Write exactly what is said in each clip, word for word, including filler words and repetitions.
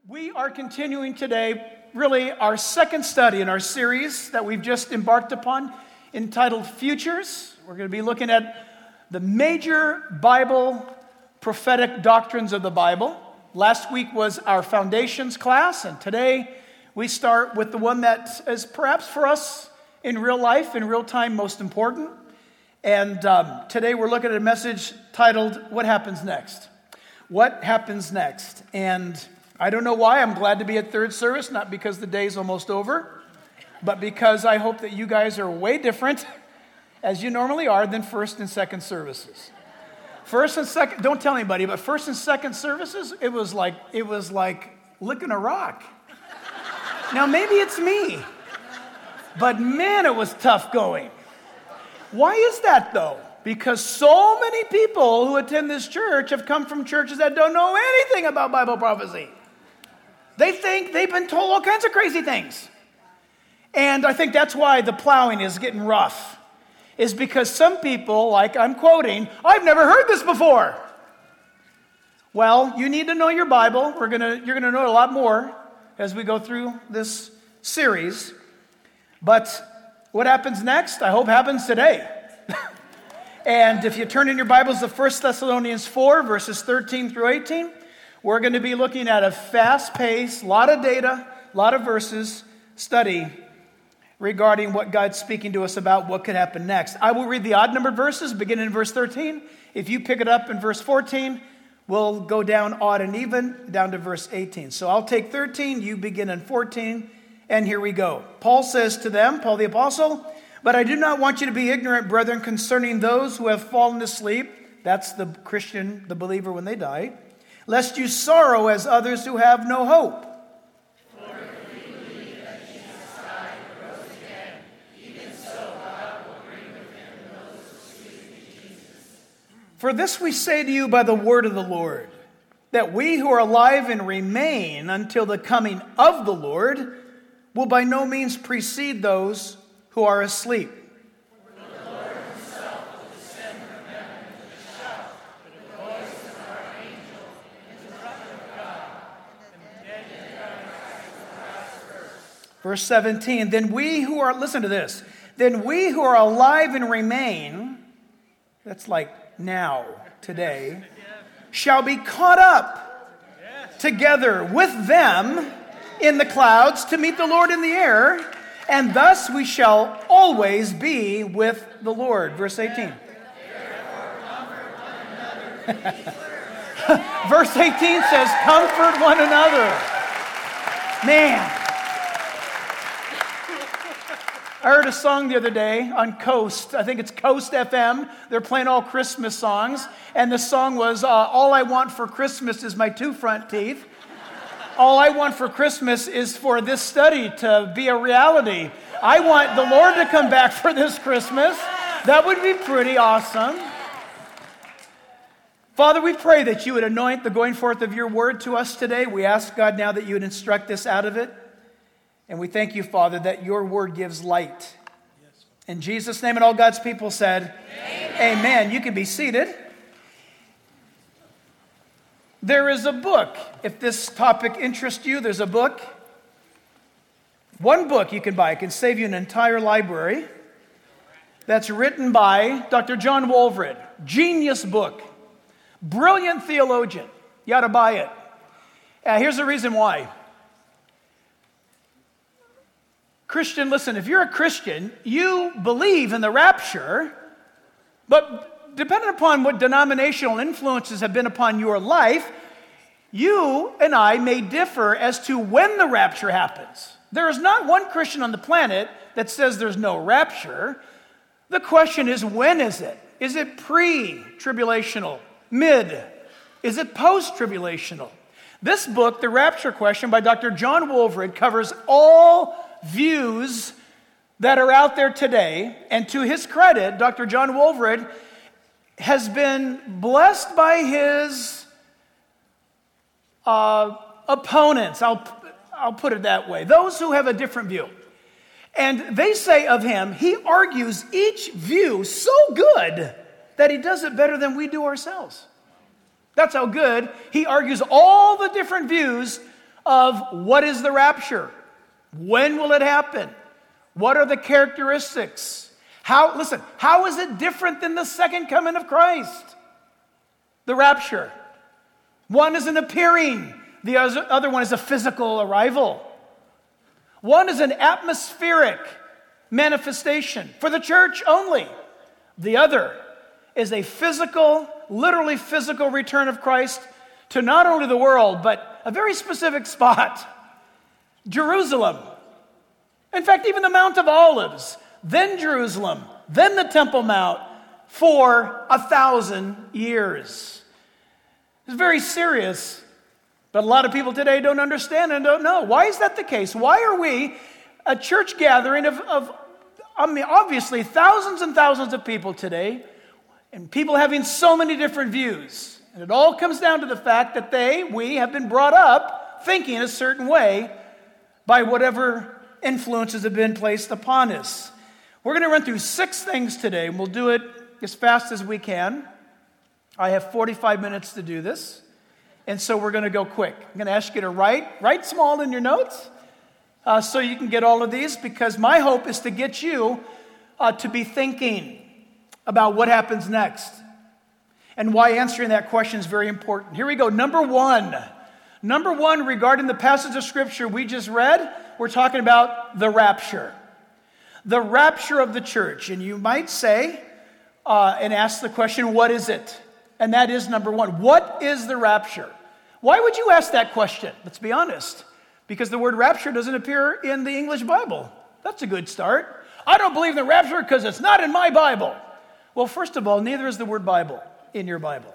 We are continuing today, really, our second study in our series that we've just embarked upon, entitled Futures. We're going to be looking at the major Bible prophetic doctrines of the Bible. Last week was our foundations class, and today we start with the one that is perhaps for us in real life, in real time, most important. And um, today we're looking at a message titled, What Happens Next? What happens next? And I don't know why. I'm glad to be at third service, not because the day's almost over, but because I hope that you guys are way different, as you normally are, than first and second services. First and second, don't tell anybody, but first and second services, it was like it was like licking a rock. Now maybe it's me, but man, it was tough going. Why is that though? Because so many people who attend this church have come from churches that don't know anything about Bible prophecy. They think they've been told all kinds of crazy things. And I think that's why the plowing is getting rough, is because some people, like I'm quoting, I've never heard this before. Well, you need to know your Bible. We're gonna, you're gonna know a lot more as we go through this series. But what happens next, I hope happens today. And if you turn in your Bibles to First Thessalonians four, verses thirteen through eighteen, we're going to be looking at a fast-paced, lot of data, lot of verses, study regarding what God's speaking to us about, what could happen next. I will read the odd-numbered verses, beginning in verse thirteen. If you pick it up in verse fourteen, we'll go down odd and even, down to verse eighteen. So I'll take thirteen, you begin in fourteen, and here we go. Paul says to them, Paul the Apostle, "But I do not want you to be ignorant, brethren, concerning those who have fallen asleep," that's the Christian, the believer when they die, "lest you sorrow as others who have no hope. For if we believe that Jesus died and rose again, even so God will bring with him those who sleep in Jesus. For this we say to you by the word of the Lord, that we who are alive and remain until the coming of the Lord will by no means precede those who are asleep. For the Lord himself will descend from heaven with a shout, with the voice of an archangel, and the trumpet of God, and the dead in Christ will rise first." Verse seventeen, then we who are, listen to this, then we who are alive and remain, that's like now, today, shall be caught up together with them in the clouds to meet the Lord in the air, and thus we shall always be with the Lord. Verse eighteen. Verse eighteen says, comfort one another. Man. I heard a song the other day on Coast. I think it's Coast F M. They're playing all Christmas songs. And the song was, uh, all I want for Christmas is my two front teeth. All I want for Christmas is for this study to be a reality. I want the Lord to come back for this Christmas. That would be pretty awesome. Father, we pray that you would anoint the going forth of your word to us today. We ask, God, now that you would instruct us out of it. And we thank you, Father, that your word gives light. In Jesus' name, and all God's people said, Amen. Amen. You can be seated. There is a book. If this topic interests you, there's a book. One book you can buy. It can save you an entire library. That's written by Doctor John Walvoord. Genius book. Brilliant theologian. You ought to buy it. Uh, here's the reason why. Christian, listen, if you're a Christian, you believe in the rapture, but depending upon what denominational influences have been upon your life, you and I may differ as to when the rapture happens. There is not one Christian on the planet that says there's no rapture. The question is, when is it? Is it pre-tribulational? Mid? Is it post-tribulational? This book, The Rapture Question by Doctor John Walvoord, covers all views that are out there today. And to his credit, Doctor John Walvoord has been blessed by his uh, opponents. I'll, I'll put it that way. Those who have a different view. And they say of him, he argues each view so good that he does it better than we do ourselves. That's how good he argues all the different views of what is the rapture? When will it happen? What are the characteristics? How, listen, how is it different than the second coming of Christ? The rapture. One is an appearing. The other one is a physical arrival. One is an atmospheric manifestation for the church only. The other is a physical, literally physical return of Christ to not only the world, but a very specific spot, Jerusalem. In fact, even the Mount of Olives, then Jerusalem, then the Temple Mount for a thousand years. It's very serious, but a lot of people today don't understand and don't know. Why is that the case? Why are we a church gathering of, of I mean, obviously thousands and thousands of people today, and people having so many different views? And it all comes down to the fact that they, we, have been brought up thinking a certain way by whatever influences have been placed upon us. We're going to run through six things today, and we'll do it as fast as we can. I have forty-five minutes to do this, and so we're going to go quick. I'm going to ask you to write, write small in your notes, uh, so you can get all of these, because my hope is to get you uh, to be thinking about what happens next and why answering that question is very important. Here we go. Number one. Number one, regarding the passage of Scripture we just read, we're talking about the rapture. The rapture of the church. And you might say, uh, and ask the question, what is it? And that is number one. What is the rapture? Why would you ask that question? Let's be honest. Because the word rapture doesn't appear in the English Bible. That's a good start. I don't believe in the rapture because it's not in my Bible. Well, first of all, neither is the word Bible in your Bible.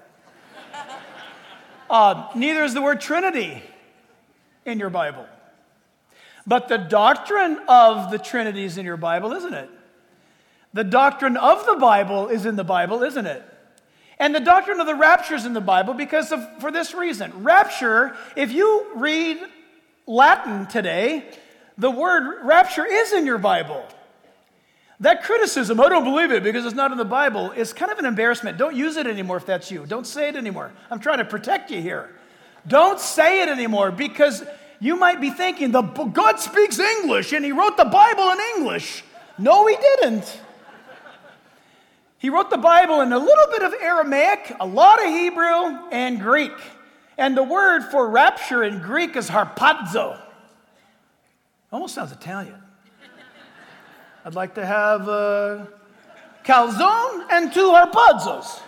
Uh, neither is the word Trinity in your Bible. But the doctrine of the Trinity is in your Bible, isn't it? The doctrine of the Bible is in the Bible, isn't it? And the doctrine of the rapture is in the Bible because of, for this reason. Rapture, if you read Latin today, the word rapture is in your Bible. That criticism, I don't believe it because it's not in the Bible, is kind of an embarrassment. Don't use it anymore if that's you. Don't say it anymore. I'm trying to protect you here. Don't say it anymore because you might be thinking, the God speaks English and he wrote the Bible in English. No, he didn't. He wrote the Bible in a little bit of Aramaic, a lot of Hebrew, and Greek. And the word for rapture in Greek is harpazo. Almost sounds Italian. I'd like to have a calzone and two harpazos.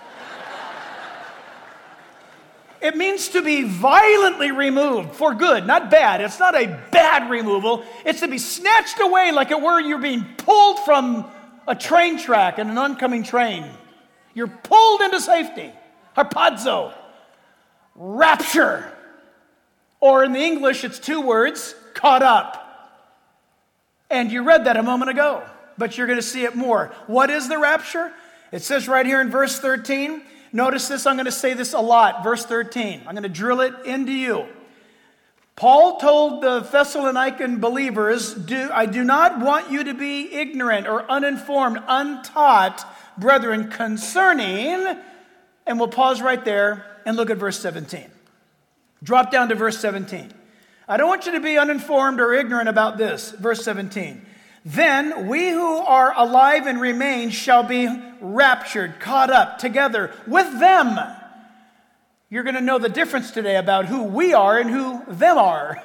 It means to be violently removed for good, not bad. It's not a bad removal. It's to be snatched away like it were you're being pulled from a train track in an oncoming train. You're pulled into safety. Harpazo. Rapture. Or in the English, it's two words, caught up. And you read that a moment ago, but you're going to see it more. What is the rapture? It says right here in verse thirteen. Notice this, I'm going to say this a lot. Verse thirteen. I'm going to drill it into you. Paul told the Thessalonican believers, do, I do not want you to be ignorant or uninformed, untaught, brethren, concerning, and we'll pause right there and look at verse seventeen. Drop down to verse seventeen. I don't want you to be uninformed or ignorant about this. Verse seventeen. Then we who are alive and remain shall be raptured, caught up together with them. You're going to know the difference today about who we are and who them are.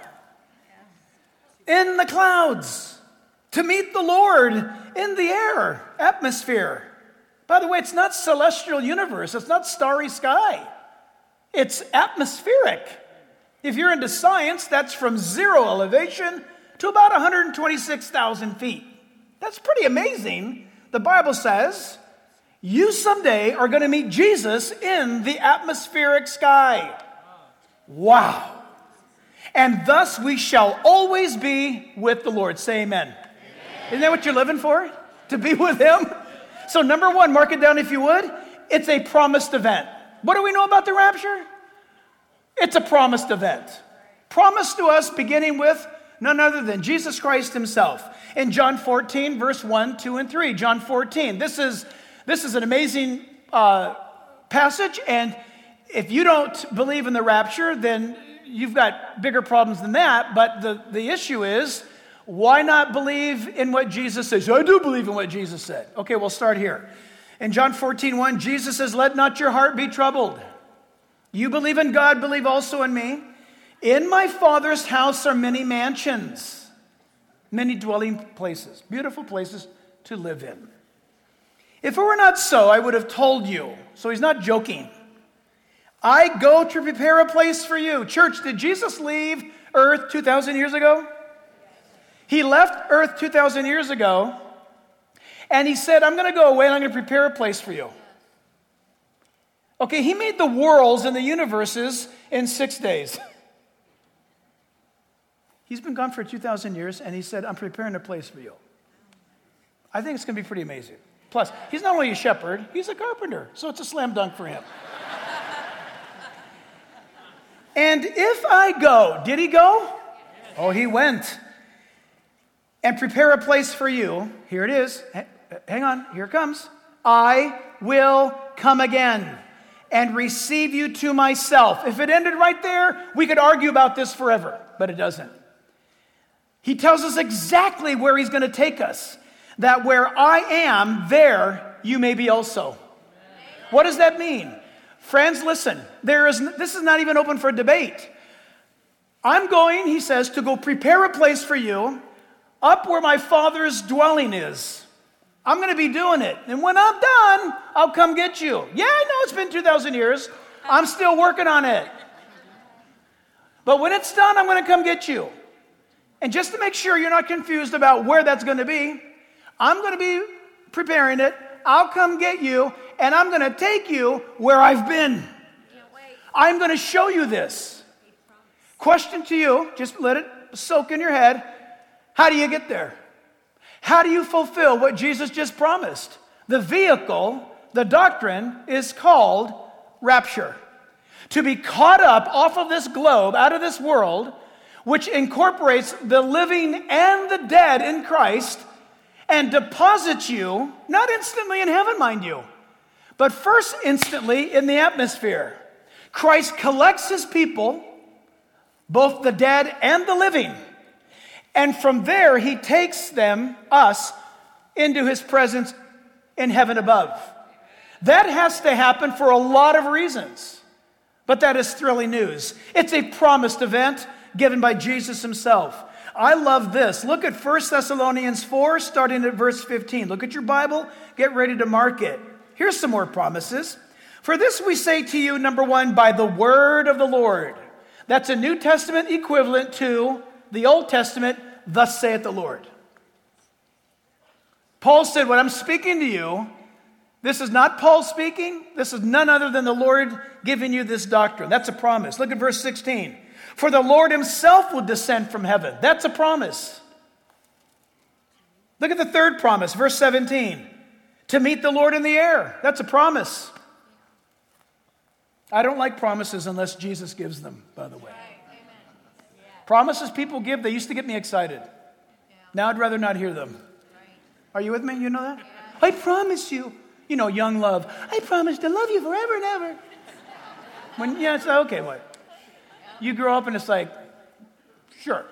In the clouds, to meet the Lord in the air, atmosphere. By the way, it's not celestial universe. It's not starry sky. It's atmospheric. If you're into science, that's from zero elevation to about one hundred twenty-six thousand feet. That's pretty amazing. The Bible says you someday are going to meet Jesus in the atmospheric sky. Wow. And thus we shall always be with the Lord. Say amen. Amen. Isn't that what you're living for? To be with him? So number one, mark it down if you would. It's a promised event. What do we know about the rapture? It's a promised event. Promised to us beginning with none other than Jesus Christ himself. In John fourteen, verse one, two, and three. John fourteen. This is, this is an amazing uh, passage, and if you don't believe in the rapture, then you've got bigger problems than that, but the, the issue is, why not believe in what Jesus says? I do believe in what Jesus said. Okay, we'll start here. In John fourteen one, Jesus says, let not your heart be troubled. You believe in God, believe also in me. In my Father's house are many mansions, many dwelling places, beautiful places to live in. If it were not so, I would have told you. So he's not joking. I go to prepare a place for you. Church, did Jesus leave earth two thousand years ago? He left earth two thousand years ago, and he said, I'm going to go away and I'm going to prepare a place for you. Okay, he made the worlds and the universes in six days. He's been gone for two thousand years, and he said, I'm preparing a place for you. I think it's going to be pretty amazing. Plus, he's not only a shepherd, he's a carpenter, so it's a slam dunk for him. And if I go, did he go? Oh, he went. And prepare a place for you. Here it is. Hang on, here it comes. I will come again and receive you to myself. If it ended right there, we could argue about this forever, but it doesn't. He tells us exactly where he's going to take us. That where I am, there you may be also. What does that mean? Friends, listen. There is. This is not even open for debate. I'm going, he says, to go prepare a place for you up where my Father's dwelling is. I'm going to be doing it. And when I'm done, I'll come get you. Yeah, I know it's been two thousand years. I'm still working on it. But when it's done, I'm going to come get you. And just to make sure you're not confused about where that's going to be, I'm going to be preparing it. I'll come get you, and I'm going to take you where I've been. I'm going to show you this. Question to you, just let it soak in your head. How do you get there? How do you fulfill what Jesus just promised? The vehicle, the doctrine, is called rapture. To be caught up off of this globe, out of this world, which incorporates the living and the dead in Christ, and deposits you, not instantly in heaven, mind you, but first instantly in the atmosphere. Christ collects his people, both the dead and the living, and from there he takes them, us, into his presence in heaven above. That has to happen for a lot of reasons, but that is thrilling news. It's a promised event given by Jesus himself. I love this. Look at First Thessalonians four, starting at verse fifteen. Look at your Bible. Get ready to mark it. Here's some more promises. For this we say to you, number one, by the word of the Lord. That's a New Testament equivalent to the Old Testament, thus saith the Lord. Paul said, when I'm speaking to you, this is not Paul speaking. This is none other than the Lord giving you this doctrine. That's a promise. Look at verse sixteen. For the Lord himself will descend from heaven. That's a promise. Look at the third promise, verse seventeen. To meet the Lord in the air. That's a promise. I don't like promises unless Jesus gives them, by the way. Right. Yeah. Promises people give, they used to get me excited. Yeah. Now I'd rather not hear them. Right. Are you with me? You know that? Yeah. I promise you. You know, young love. I promise to love you forever and ever. When, yeah, it's okay, what? You grow up and it's like, sure.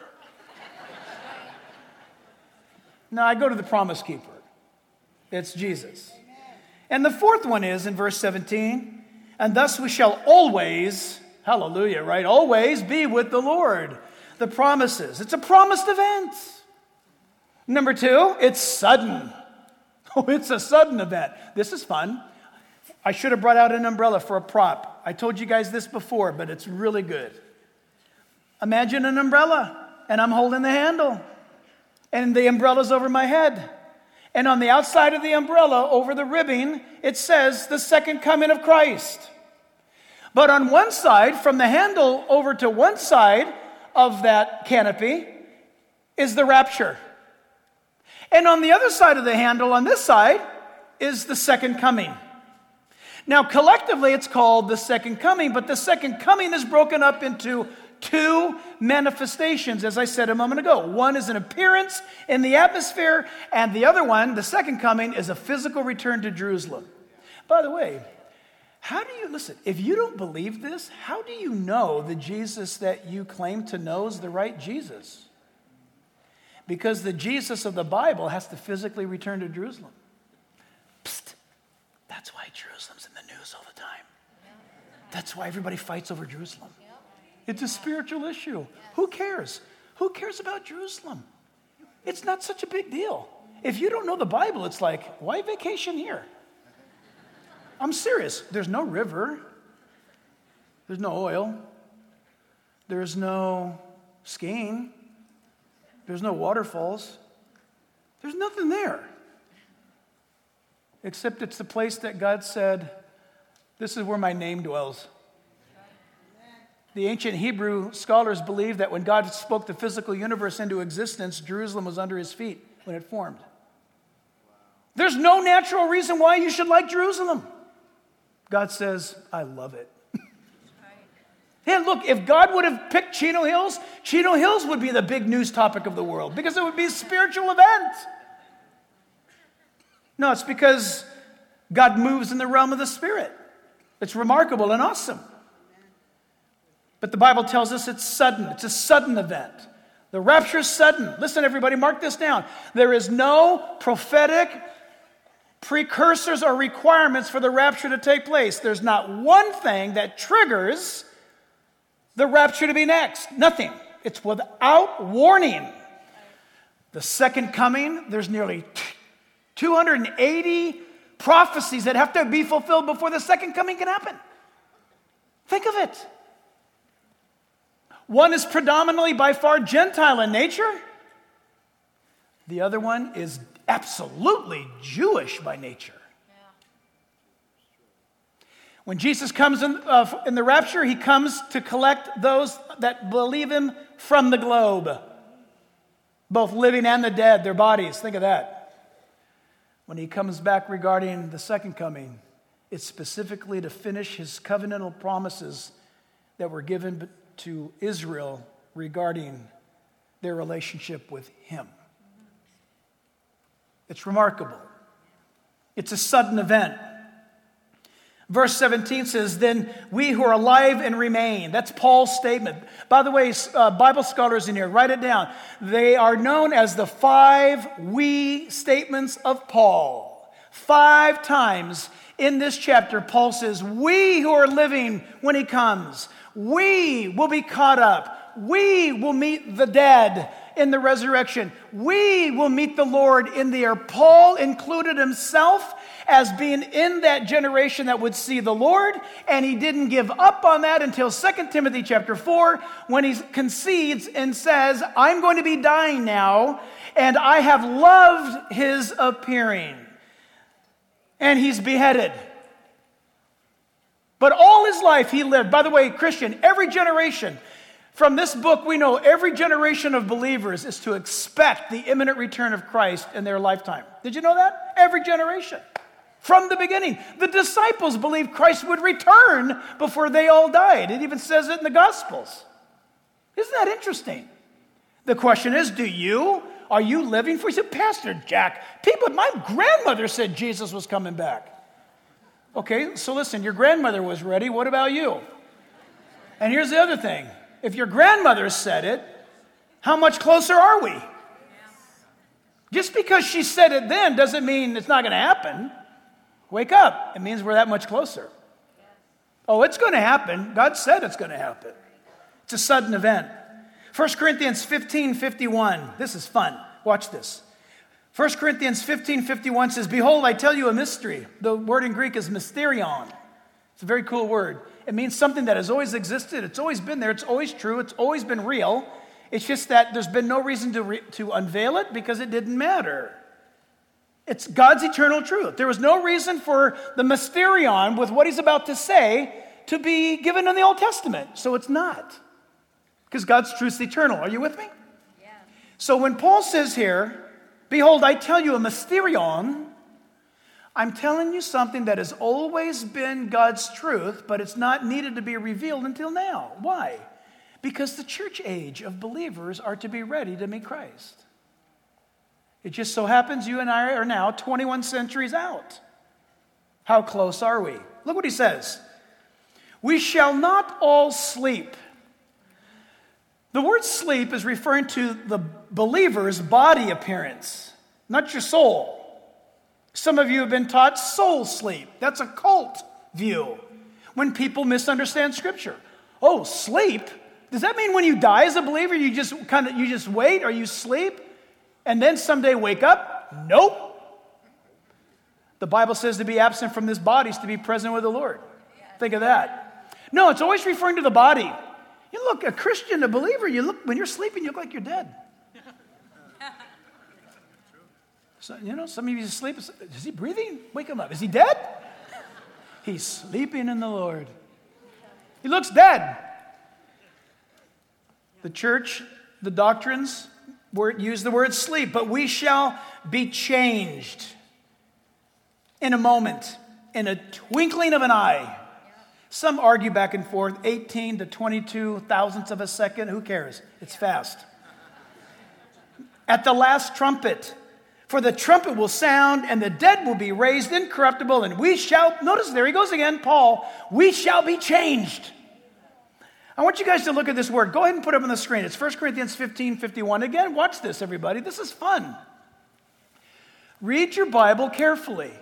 No, I go to the promise keeper. It's Jesus. And the fourth one is in verse seventeen, and thus we shall always, hallelujah, right? Always be with the Lord. The promises. It's a promised event. Number two, it's sudden. Oh, it's a sudden event. This is fun. I should have brought out an umbrella for a prop. I told you guys this before, but it's really good. Imagine an umbrella, and I'm holding the handle, and the umbrella's over my head. And on the outside of the umbrella, over the ribbing, it says the second coming of Christ. But on one side, from the handle over to one side of that canopy, is the rapture. And on the other side of the handle, on this side, is the second coming. Now, collectively, it's called the second coming, but the second coming is broken up into two manifestations, as I said a moment ago. One is an appearance in the atmosphere, and the other one, the second coming, is a physical return to Jerusalem. By the way, How do you, listen, if you don't believe this, how do you know the Jesus that you claim to know is the right Jesus? Because the Jesus of the Bible has to physically return to Jerusalem. Psst. That's why Jerusalem's in the news all the time. That's why everybody fights over Jerusalem. It's a spiritual issue. Who cares? Who cares about Jerusalem? It's not such a big deal. If you don't know the Bible, it's like, why vacation here? I'm serious. There's no river. There's no oil. There's no skiing. There's no waterfalls. There's nothing there. Except it's the place that God said, this is where my name dwells. The ancient Hebrew scholars believe that when God spoke the physical universe into existence, Jerusalem was under his feet when it formed. There's no natural reason why you should like Jerusalem. God says, I love it. Hey, look, if God would have picked Chino Hills, Chino Hills would be the big news topic of the world because it would be a spiritual event. No, it's because God moves in the realm of the Spirit. It's remarkable and awesome. But the Bible tells us it's sudden. It's a sudden event. The rapture is sudden. Listen, everybody, mark this down. There is no prophetic precursors or requirements for the rapture to take place. There's not one thing that triggers the rapture to be next. Nothing. It's without warning. The second coming, there's nearly two hundred eighty prophecies that have to be fulfilled before the second coming can happen. Think of it. One is predominantly by far Gentile in nature. The other one is absolutely Jewish by nature. When Jesus comes in, uh, in the rapture, he comes to collect those that believe him from the globe. Both living and the dead, their bodies. Think of that. When he comes back regarding the second coming, it's specifically to finish his covenantal promises that were given to Israel regarding their relationship with him. It's remarkable. It's a sudden event. Verse seventeen says, then we who are alive and remain. That's Paul's statement. By the way, uh, Bible scholars in here, write it down. They are known as the five we statements of Paul. Five times in this chapter, Paul says, we who are living when he comes, we will be caught up. We will meet the dead in the resurrection. We will meet the Lord in the air. Paul included himself as being in that generation that would see the Lord, and he didn't give up on that until Second Timothy chapter four, when he concedes and says, I'm going to be dying now, and I have loved his appearing. And he's beheaded. But all his life he lived. By the way, Christian, every generation, from this book we know every generation of believers is to expect the imminent return of Christ in their lifetime. Did you know that? Every generation. From the beginning. The disciples believed Christ would return before they all died. It even says it in the Gospels. Isn't that interesting? The question is, do you? Are you living for? You said, Pastor Jack, people, my grandmother said Jesus was coming back. Okay, so listen, your grandmother was ready. What about you? And here's the other thing. If your grandmother said it, how much closer are we? Just because she said it then doesn't mean it's not going to happen. Wake up. It means we're that much closer. Oh, it's going to happen. God said it's going to happen. It's a sudden event. First Corinthians fifteen fifty-one. This is fun. Watch this. First Corinthians fifteen fifty-one says, behold, I tell you a mystery. The word in Greek is mysterion. It's a very cool word. It means something that has always existed. It's always been there. It's always true. It's always been real. It's just that there's been no reason to, re- to unveil it because it didn't matter. It's God's eternal truth. There was no reason for the mysterion with what he's about to say to be given in the Old Testament. So it's not. Because God's truth is eternal. Are you with me? Yeah. So when Paul says here, behold, I tell you a mysterion, I'm telling you something that has always been God's truth, but it's not needed to be revealed until now. Why? Because the church age of believers are to be ready to meet Christ. It just so happens you and I are now twenty-one centuries out. How close are we? Look what he says. We shall not all sleep. The word sleep is referring to the believer's body appearance, not your soul. Some of you have been taught soul sleep. That's a cult view when people misunderstand Scripture. Oh, sleep? Does that mean when you die as a believer, you just kind of you just wait or you sleep and then someday wake up? Nope. The Bible says to be absent from this body is to be present with the Lord. Think of that. No, it's always referring to the body. You look, a Christian, a believer, you look when you're sleeping, you look like you're dead. So, you know, some of you sleep. Is he breathing? Wake him up. Is he dead? He's sleeping in the Lord. He looks dead. The church, the doctrines, word, use the word sleep, but we shall be changed in a moment, in a twinkling of an eye. Some argue back and forth, eighteen to twenty-two thousandths of a second. Who cares? It's fast. At the last trumpet, for the trumpet will sound, and the dead will be raised incorruptible, and we shall, notice there he goes again, Paul, we shall be changed. I want you guys to look at this word. Go ahead and put it up on the screen. It's First Corinthians fifteen fifty-one. Again, watch this, everybody. This is fun. Read your Bible carefully.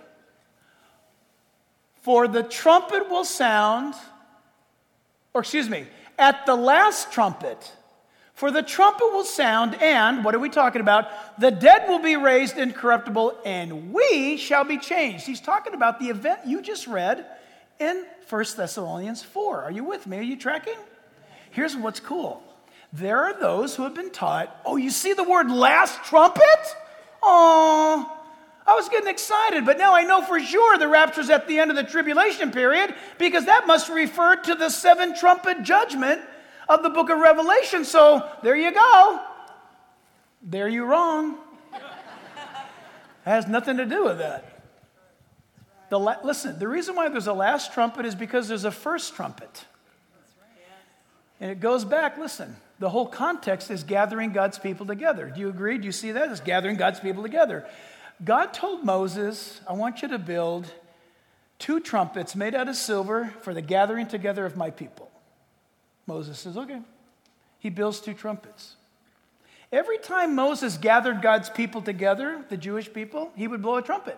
For the trumpet will sound, or excuse me, at the last trumpet, for the trumpet will sound, and, what are we talking about? The dead will be raised incorruptible, and we shall be changed. He's talking about the event you just read in First Thessalonians four. Are you with me? Are you tracking? Here's what's cool. There are those who have been taught, oh, you see the word last trumpet? Oh, I was getting excited, but now I know for sure the rapture's at the end of the tribulation period because that must refer to the seven trumpet judgment of the book of Revelation. So there you go. There you're wrong. It has nothing to do with that. The la- Listen, the reason why there's a last trumpet is because there's a first trumpet. And it goes back, listen, the whole context is gathering God's people together. Do you agree? Do you see that? It's gathering God's people together. God told Moses, I want you to build two trumpets made out of silver for the gathering together of my people. Moses says, okay. He builds two trumpets. Every time Moses gathered God's people together, the Jewish people, he would blow a trumpet.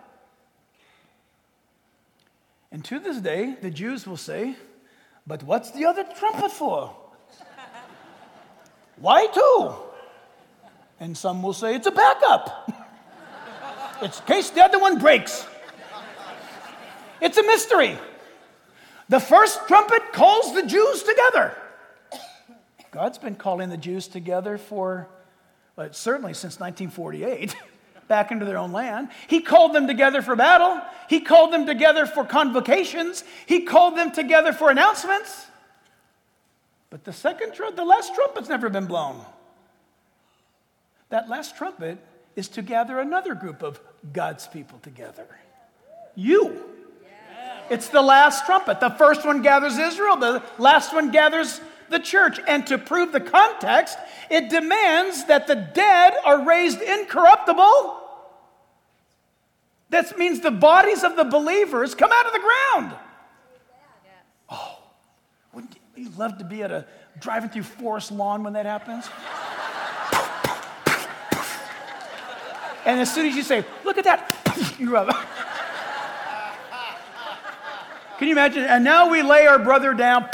And to this day, the Jews will say, but what's the other trumpet for? Why two? And some will say it's a backup. It's in case the other one breaks. It's a mystery. The first trumpet calls the Jews together. God's been calling the Jews together for, well, certainly since nineteen forty-eight, back into their own land. He called them together for battle. He called them together for convocations. He called them together for announcements. But the second trumpet, the last trumpet's never been blown. That last trumpet is to gather another group of God's people together. You. It's the last trumpet. The first one gathers Israel. The last one gathers the church. And to prove the context, it demands that the dead are raised incorruptible. That means the bodies of the believers come out of the ground. Oh, wouldn't you love to be at a driving through Forest Lawn when that happens? And as soon as you say, look at that, you rub. Can you imagine? And now we lay our brother down.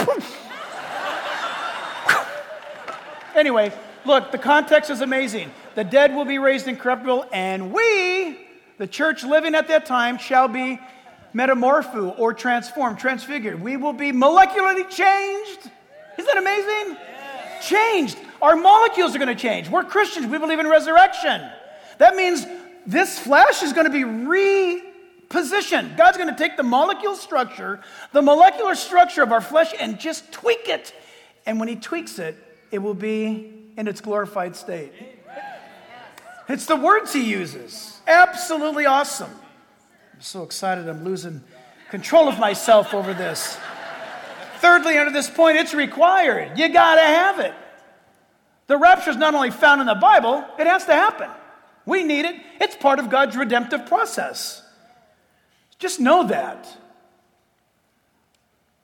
Anyway, look, the context is amazing. The dead will be raised incorruptible, and we, the church living at that time, shall be metamorpho or transformed, transfigured. We will be molecularly changed. Isn't that amazing? Yeah. Changed. Our molecules are going to change. We're Christians. We believe in resurrection. That means this flesh is going to be repositioned. God's going to take the molecule structure, the molecular structure of our flesh, and just tweak it. And when he tweaks it, it will be in its glorified state. It's the words he uses. Absolutely awesome. I'm so excited I'm losing control of myself over this. Thirdly, under this point, it's required. You got to have it. The rapture is not only found in the Bible, it has to happen. We need it. It's part of God's redemptive process. Just know that.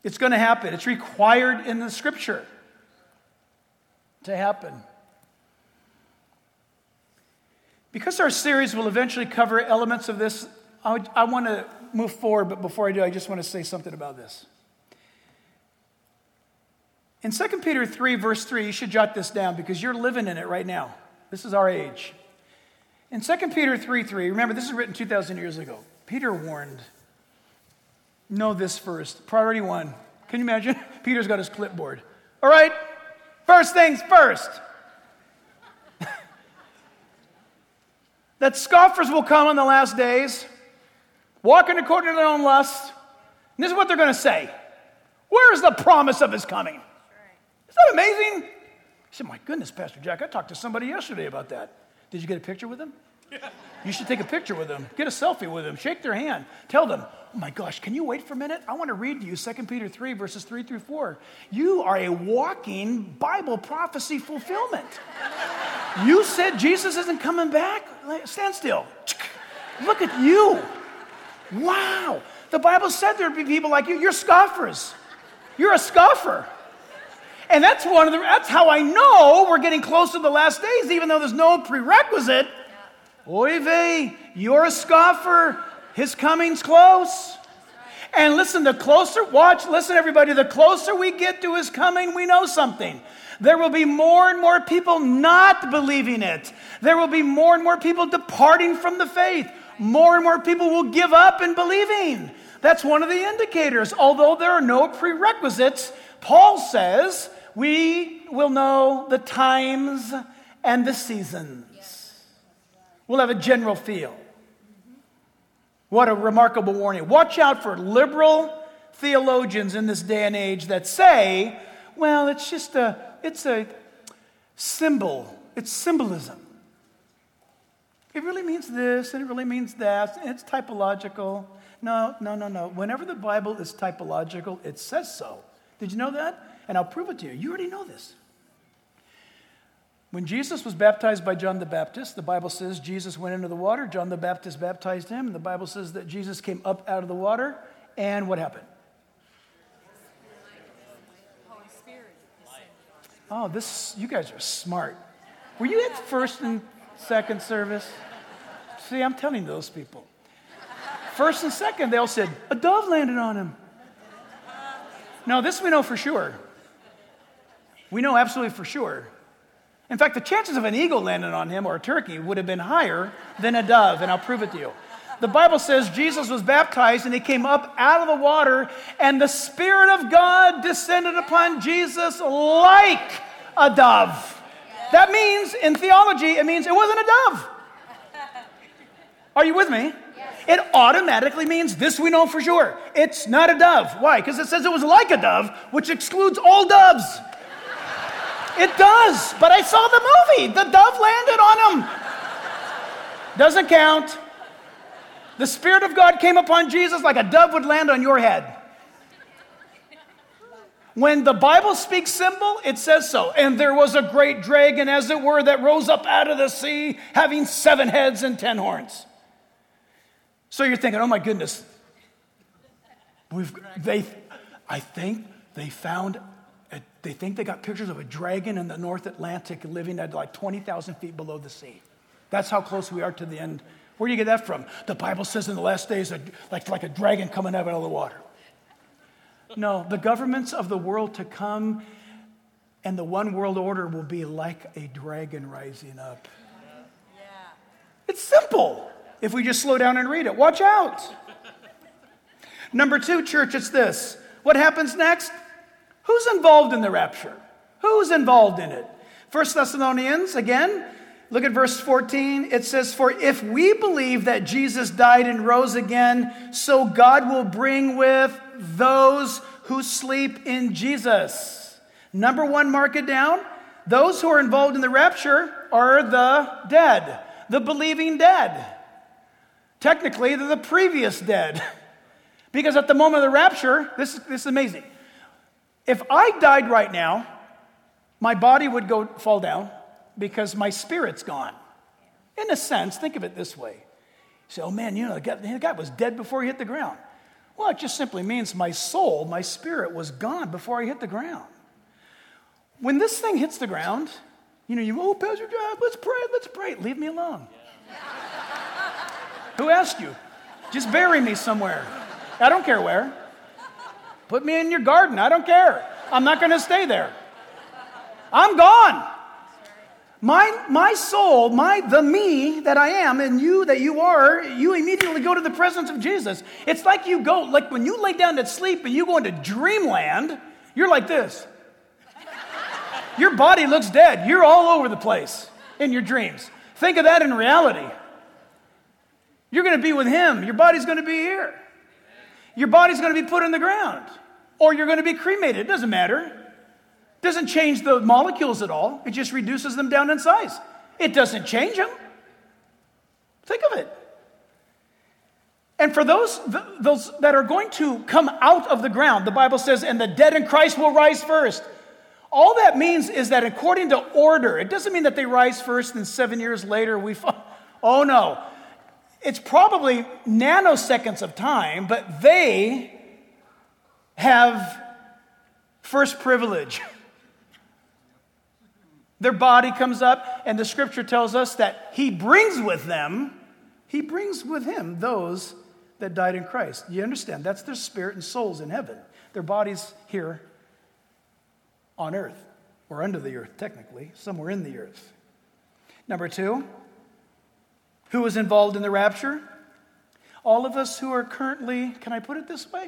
It's going to happen. It's required in the Scripture to happen. Because our series will eventually cover elements of this, I, I want to move forward, but before I do, I just want to say something about this. In Second Peter three, verse three, you should jot this down because you're living in it right now. This is our age. In Second Peter three three, remember this is written two thousand years ago. Peter warned, know this first. Priority one. Can you imagine? Peter's got his clipboard. All right, first things first. That scoffers will come in the last days, walking according to their own lust. And this is what they're going to say. Where is the promise of his coming? Is that amazing? He said, my goodness, Pastor Jack, I talked to somebody yesterday about that. Did you get a picture with him? You should take a picture with them. Get a selfie with them. Shake their hand. Tell them, oh my gosh, can you wait for a minute? I want to read to you Second Peter three, verses three through four. You are a walking Bible prophecy fulfillment. You said Jesus isn't coming back? Stand still. Look at you. Wow. The Bible said there'd be people like you. You're scoffers. You're a scoffer. And that's one of the, that's how I know we're getting close to the last days, even though there's no prerequisite. Oy vey, you're a scoffer. His coming's close. And listen, the closer, watch, listen everybody, the closer we get to his coming, we know something. There will be more and more people not believing it. There will be more and more people departing from the faith. More and more people will give up in believing. That's one of the indicators. Although there are no prerequisites, Paul says we will know the times and the seasons. We'll have a general feel. What a remarkable warning. Watch out for liberal theologians in this day and age that say, well, it's just a, it's a symbol. It's symbolism. It really means this, and it really means that, and it's typological. No, no, no, no. Whenever the Bible is typological, it says so. Did you know that? And I'll prove it to you. You already know this. When Jesus was baptized by John the Baptist, the Bible says Jesus went into the water, John the Baptist baptized him, and the Bible says that Jesus came up out of the water, and what happened? Oh, this, you guys are smart. Were you at first and second service? See, I'm telling those people. First and second, they all said, a dove landed on him. No, this we know for sure. We know absolutely for sure. In fact, the chances of an eagle landing on him or a turkey would have been higher than a dove, and I'll prove it to you. The Bible says Jesus was baptized and he came up out of the water, and the Spirit of God descended upon Jesus like a dove. That means, in theology, it means it wasn't a dove. Are you with me? It automatically means this we know for sure. It's not a dove. Why? Because it says it was like a dove, which excludes all doves. It does, but I saw the movie. The dove landed on him. Doesn't count. The Spirit of God came upon Jesus like a dove would land on your head. When the Bible speaks symbol, it says so. And there was a great dragon, as it were, that rose up out of the sea, having seven heads and ten horns. So you're thinking, oh my goodness. We've, they, I think they found They think they got pictures of a dragon in the North Atlantic living at like twenty thousand feet below the sea. That's how close we are to the end. Where do you get that from? The Bible says in the last days, like, like a dragon coming out of the water. No, the governments of the world to come and the one world order will be like a dragon rising up. Yeah. It's simple if we just slow down and read it. Watch out. Number two, church, it's this. What happens next? Who's involved in the rapture? Who's involved in it? First Thessalonians, again, look at verse fourteen. It says, for if we believe that Jesus died and rose again, so God will bring with those who sleep in Jesus. Number one, mark it down. Those who are involved in the rapture are the dead, the believing dead. Technically, they're the previous dead. Because at the moment of the rapture, this is, this is amazing. If I died right now, my body would go fall down because my spirit's gone. In a sense, think of it this way. You say, oh man, you know, the guy, the guy was dead before he hit the ground. Well, it just simply means my soul, my spirit was gone before I hit the ground. When this thing hits the ground, you know, you, oh, Pastor John, let's pray, let's pray. Leave me alone. Who asked you? Just bury me somewhere. I don't care where. Put me in your garden. I don't care. I'm not going to stay there. I'm gone. My, my soul, my the me that I am, and you that you are, you immediately go to the presence of Jesus. It's like you go, like when you lay down to sleep and you go into dreamland, you're like this. Your body looks dead. You're all over the place in your dreams. Think of that in reality. You're going to be with him. Your body's going to be here. Your body's going to be put in the ground. Or you're going to be cremated. It doesn't matter. It doesn't change the molecules at all. It just reduces them down in size. It doesn't change them. Think of it. And for those, those that are going to come out of the ground, the Bible says, and the dead in Christ will rise first. All that means is that according to order, it doesn't mean that they rise first and seven years later we fall. Oh no. It's probably nanoseconds of time, but they have first privilege. Their body comes up, and the scripture tells us that he brings with them, he brings with him those that died in Christ. You understand? That's their spirit and souls in heaven. Their bodies here on earth, or under the earth, technically, somewhere in the earth. Number two, who was involved in the rapture? All of us who are currently, can I put it this way?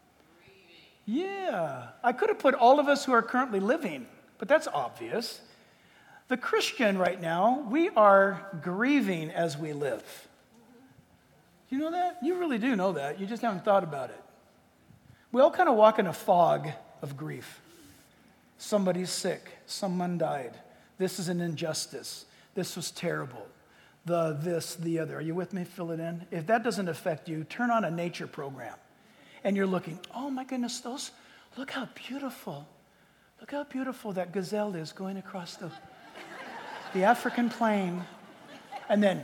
Yeah, I could have put all of us who are currently living, but that's obvious. The Christian right now, we are grieving as we live. You know that? You really do know that. You just haven't thought about it. We all kind of walk in a fog of grief. Somebody's sick. Someone died. This is an injustice. This was terrible. The this, the other. Are you with me? Fill it in. If that doesn't affect you, turn on a nature program. And you're looking, oh my goodness, those, look how beautiful. Look how beautiful that gazelle is going across the, the African plain. And then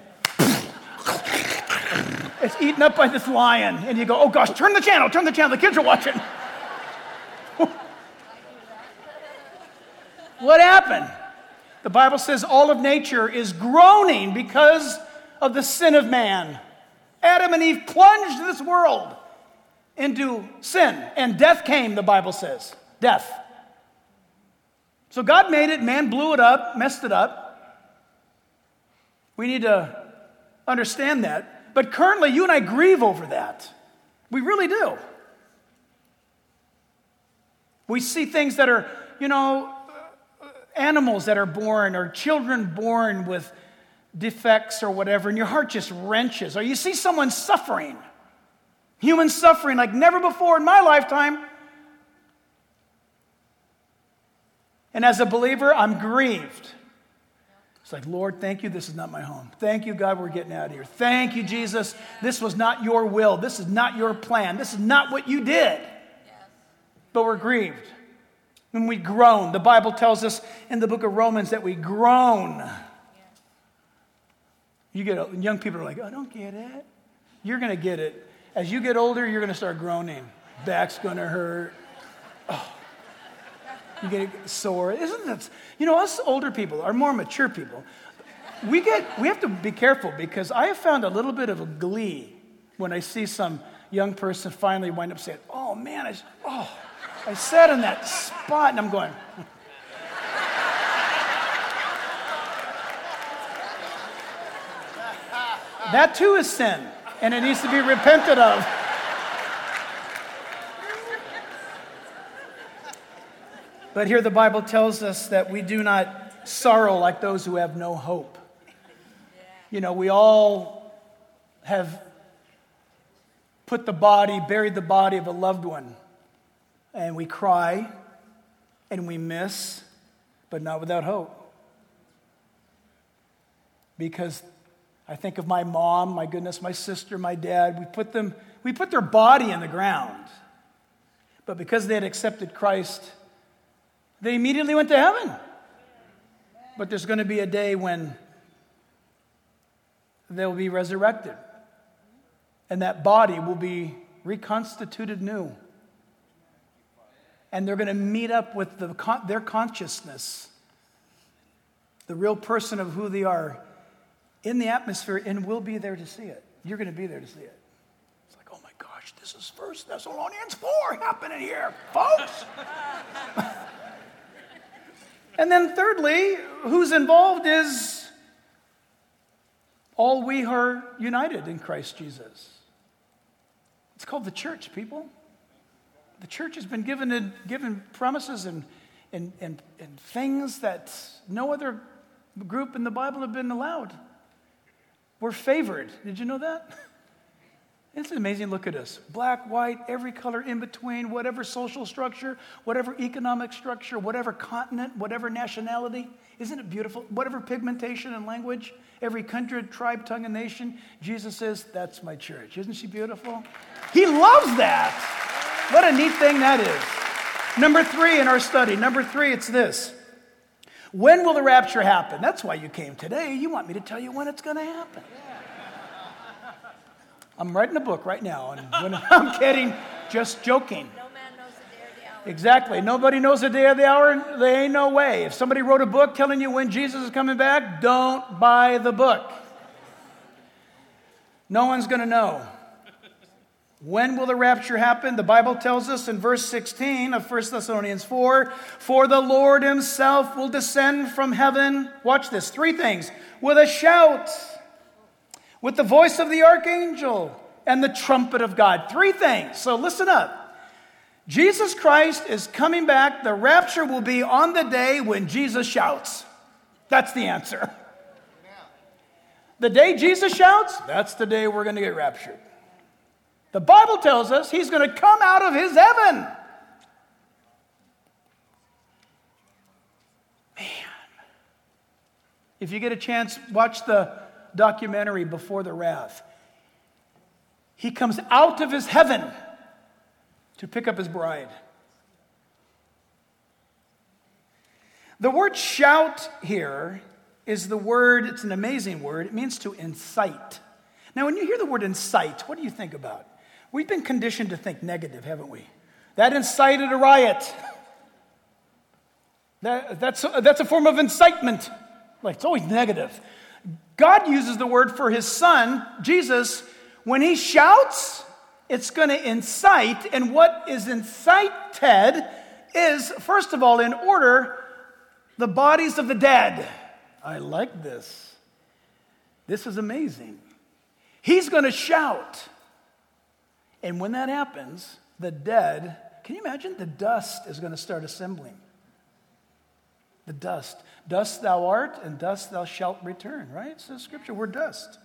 it's eaten up by this lion. And you go, oh gosh, turn the channel, turn the channel. The kids are watching. What happened? The Bible says all of nature is groaning because of the sin of man. Adam and Eve plunged this world into sin, and death came, the Bible says. Death. So God made it, man blew it up, messed it up. We need to understand that. But currently, you and I grieve over that. We really do. We see things that are, you know, animals that are born or children born with defects or whatever, and your heart just wrenches. Or you see someone suffering, human suffering like never before in my lifetime. And as a believer, I'm grieved. It's like, Lord, thank you, this is not my home. Thank you, God, we're getting out of here. Thank you, Jesus, this was not your will. This is not your plan. This is not what you did. But we're grieved. When we groan, the Bible tells us in the book of Romans that we groan. You get young people are like, I don't get it. You're going to get it. As you get older, you're going to start groaning. Back's going to hurt. Oh, you get sore. Isn't that? You know, us older people, our more mature people, we get we have to be careful because I have found a little bit of a glee when I see some young person finally wind up saying, "Oh man, I oh." I sat in that spot and I'm going, that too is sin and it needs to be repented of. But here the Bible tells us that we do not sorrow like those who have no hope. You know, we all have put the body, buried the body of a loved one. And we cry, and we miss, but not without hope. Because I think of my mom, my goodness, my sister, my dad. We put them, we put their body in the ground. But because they had accepted Christ, they immediately went to heaven. But there's going to be a day when they'll be resurrected. And that body will be reconstituted new. And they're going to meet up with the, their consciousness, the real person of who they are, in the atmosphere, and we'll be there to see it. You're going to be there to see it. It's like, oh my gosh, this is First Thessalonians four happening here, folks. And then thirdly, who's involved is all we who are united in Christ Jesus. It's called the church, people. The church has been given, given promises and, and, and, and things that no other group in the Bible have been allowed. We're favored. Did you know that? It's amazing. Look at us. Black, white, every color in between, whatever social structure, whatever economic structure, whatever continent, whatever nationality. Isn't it beautiful? Whatever pigmentation and language, every country, tribe, tongue, and nation. Jesus says, that's my church. Isn't she beautiful? He loves that. What a neat thing that is. Number three in our study. Number three, it's this. When will the rapture happen? That's why you came today. You want me to tell you when it's going to happen. I'm writing a book right now, and when I'm kidding, just joking. No man knows the day or the hour. Exactly. Nobody knows the day or the hour. There ain't no way. If somebody wrote a book telling you when Jesus is coming back, don't buy the book. No one's going to know. When will the rapture happen? The Bible tells us in verse sixteen of First Thessalonians four, for the Lord himself will descend from heaven. Watch this. Three things. With a shout, with the voice of the archangel, and the trumpet of God. Three things. So listen up. Jesus Christ is coming back. The rapture will be on the day when Jesus shouts. That's the answer. The day Jesus shouts, that's the day we're going to get raptured. The Bible tells us he's going to come out of his heaven. Man. If you get a chance, watch the documentary Before the Wrath. He comes out of his heaven to pick up his bride. The word shout here is the word, it's an amazing word. It means to incite. Now, when you hear the word incite, what do you think about? We've been conditioned to think negative, haven't we? That incited a riot. That, that's, that's a form of incitement. Like, it's always negative. God uses the word for his son, Jesus. When he shouts, it's going to incite. And what is incited is, first of all, in order, the bodies of the dead. I like this. This is amazing. He's going to shout. And when that happens, the dead, can you imagine? The dust is going to start assembling. The dust. Dust thou art, and dust thou shalt return, right? It says Scripture, we're dust.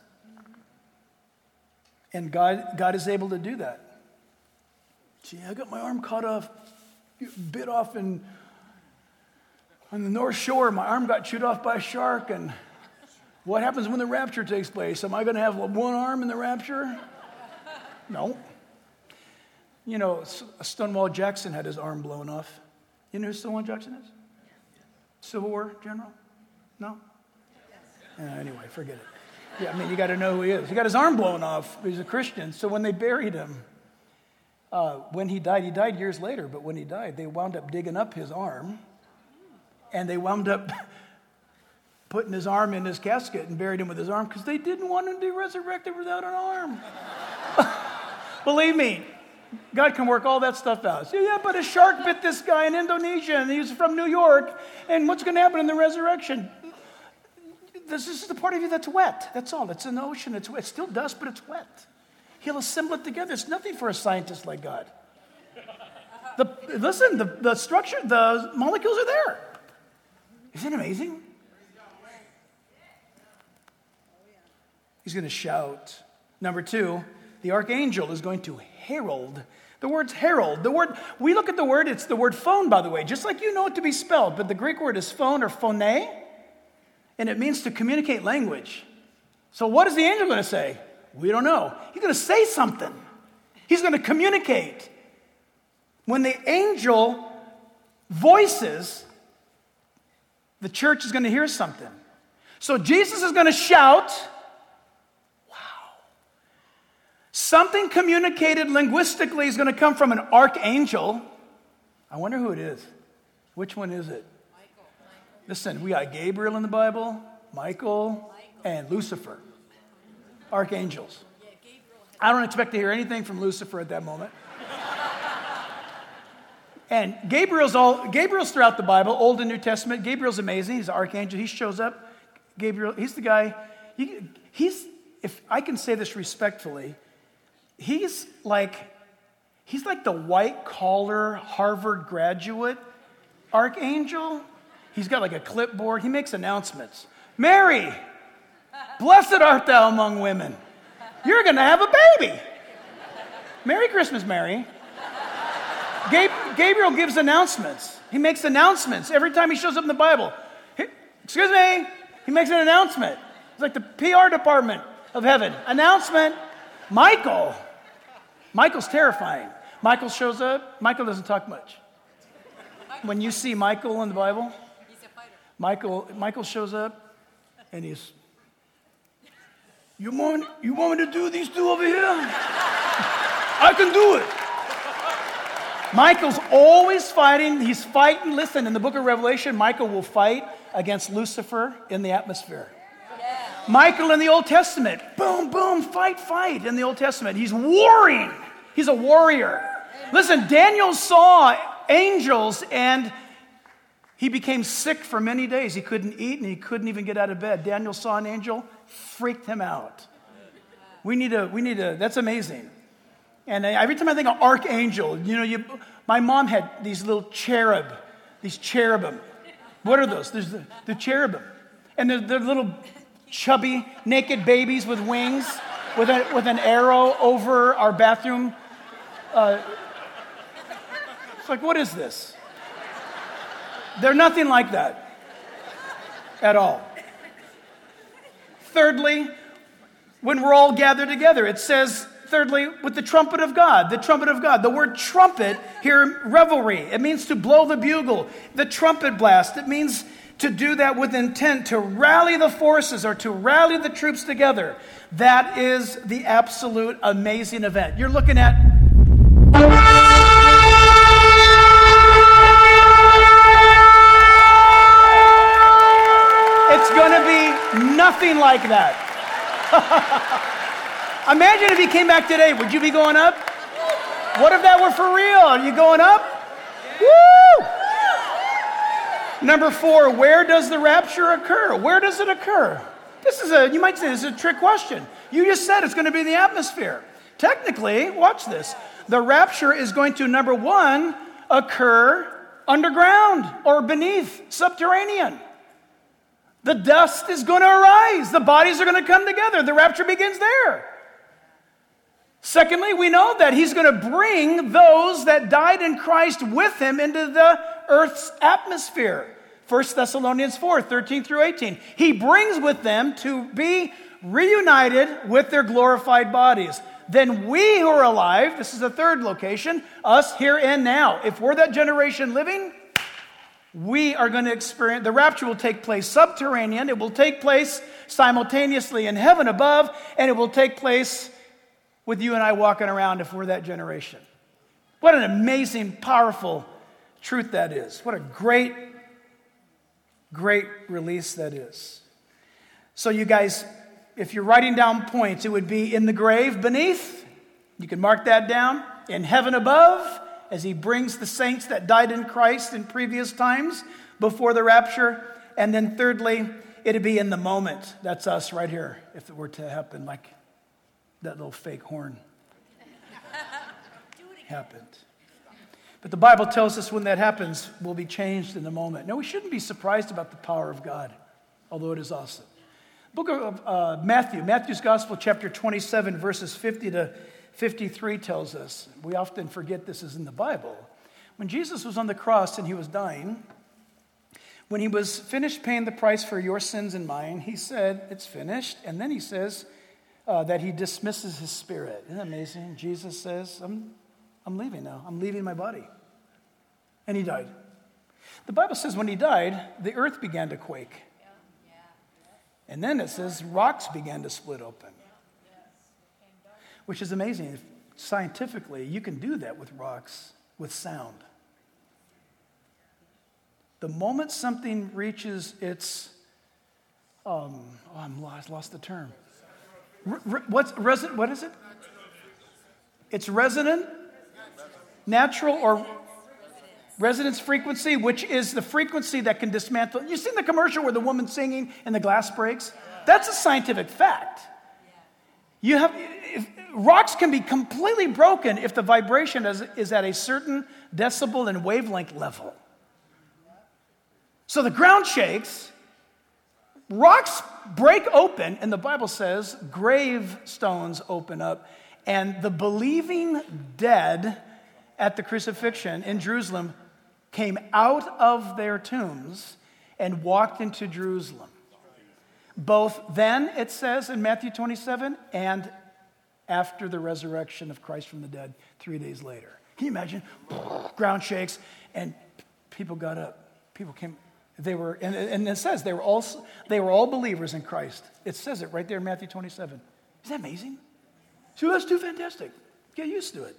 And God, God is able to do that. Gee, I got my arm cut off, bit off in, on the North Shore. My arm got chewed off by a shark. And what happens when the rapture takes place? Am I going to have one arm in the rapture? No. You know, Stonewall Jackson had his arm blown off. You know who Stonewall Jackson is? Civil War general? No? Uh, anyway, forget it. Yeah, I mean, you got to know who he is. He got his arm blown off. He's a Christian. So when they buried him, uh, when he died, he died years later, but when he died, they wound up digging up his arm, and they wound up putting his arm in his casket and buried him with his arm because they didn't want him to be resurrected without an arm. Believe me, God can work all that stuff out. So, yeah, but a shark bit this guy in Indonesia, and he's from New York, and what's going to happen in the resurrection? This is the part of you that's wet. That's all. It's an ocean. It's, it's still dust, but it's wet. He'll assemble it together. It's nothing for a scientist like God. The, listen, the, the structure, the molecules are there. Isn't it amazing? He's going to shout. Number two, the archangel is going to herald. The word's herald. The word, we look at the word, it's the word phone, by the way, just like you know it to be spelled, but the Greek word is phone or phone, and it means to communicate language. So what is the angel going to say? We don't know. He's going to say something. He's going to communicate. When the angel voices, the church is going to hear something. So Jesus is going to shout. Something communicated linguistically is going to come from an archangel. I wonder who it is. Which one is it? Michael. Listen, we got Gabriel in the Bible, Michael, Michael. and Lucifer. Archangels. I don't expect to hear anything from Lucifer at that moment. And Gabriel's all Gabriel's throughout the Bible, Old and New Testament. Gabriel's amazing. He's an archangel. He shows up. Gabriel, he's the guy. He, he's, if I can say this respectfully, he's like he's like the white collar Harvard graduate archangel. He's got like a clipboard. He makes announcements. Mary, blessed art thou among women. You're going to have a baby. Merry Christmas, Mary. Gabriel gives announcements. He makes announcements every time he shows up in the Bible. He, excuse me. He makes an announcement. It's like the P R department of heaven. Announcement. Michael. Michael's terrifying. Michael shows up. Michael doesn't talk much. When you see Michael in the Bible, he's a fighter. Michael, Michael shows up and he's, you want, you want me to do these two over here? I can do it. Michael's always fighting. He's fighting. Listen, in the book of Revelation, Michael will fight against Lucifer in the atmosphere. Yeah. Michael in the Old Testament, boom, boom, fight, fight in the Old Testament. He's warring. He's a warrior. Listen, Daniel saw angels and he became sick for many days. He couldn't eat and he couldn't even get out of bed. Daniel saw an angel, freaked him out. We need a, we need a, that's amazing. And every time I think of archangel, you know, you, my mom had these little cherub, these cherubim. What are those? There's the, the cherubim. And they're, they're little chubby, naked babies with wings, with, a, with an arrow over our bathroom. Uh, it's like, what is this? They're nothing like that at all. Thirdly, when we're all gathered together, it says, thirdly, with the trumpet of God, the trumpet of God. The word trumpet here, revelry, it means to blow the bugle. The trumpet blast, it means to do that with intent, to rally the forces or to rally the troops together. That is the absolute amazing event. You're looking at... It's going to be nothing like that. Imagine if he came back today. Would you be going up? What if that were for real? Are you going up? Woo! Number four, where does the rapture occur? Where does it occur? This is a, you might say this is a trick question. You just said it's going to be in the atmosphere. Technically, watch this. The rapture is going to, number one, occur underground or beneath, subterranean. The dust is going to arise. The bodies are going to come together. The rapture begins there. Secondly, we know that he's going to bring those that died in Christ with him into the earth's atmosphere. First Thessalonians four, thirteen through eighteen. He brings with them to be reunited with their glorified bodies. Then we who are alive, this is the third location, us here and now. If we're that generation living, we are going to experience, the rapture will take place subterranean. It will take place simultaneously in heaven above, and it will take place with you and I walking around if we're that generation. What an amazing, powerful truth that is. What a great, great release that is. So you guys, if you're writing down points, it would be in the grave beneath. You can mark that down. In heaven above, as he brings the saints that died in Christ in previous times before the rapture. And then thirdly, it'd be in the moment. That's us right here, if it were to happen, like that little fake horn happened. But the Bible tells us when that happens, we'll be changed in the moment. No, we shouldn't be surprised about the power of God, although it is awesome. Book of uh, Matthew, Matthew's Gospel, chapter twenty-seven, verses fifty to fifty-three tells us, we often forget this is in the Bible. When Jesus was on the cross and he was dying, when he was finished paying the price for your sins and mine, he said, it's finished. And then he says uh, that he dismisses his spirit. Isn't that amazing? Jesus says, I'm, I'm leaving now. I'm leaving my body. And he died. The Bible says when he died, the earth began to quake. And then it says rocks began to split open. which is amazing. Scientifically, you can do that with rocks, with sound. The moment something reaches its, um, oh, I'm lost, lost the term. R- r- what's reson- What is it? It's resonant, natural, or resonance frequency, which is the frequency that can dismantle. You've seen the commercial where the woman's singing and the glass breaks? That's a scientific fact. You have if, rocks can be completely broken if the vibration is, is at a certain decibel and wavelength level. So the ground shakes, rocks break open, and the Bible says gravestones open up, and the believing dead at the crucifixion in Jerusalem came out of their tombs and walked into Jerusalem. Both then, it says in Matthew twenty-seven, and after the resurrection of Christ from the dead three days later. Can you imagine? Ground shakes, and people got up. People came. They were, and, and it says they were all they were all believers in Christ. It says it right there in Matthew twenty-seven. Isn't that amazing? So that's too fantastic. Get used to it.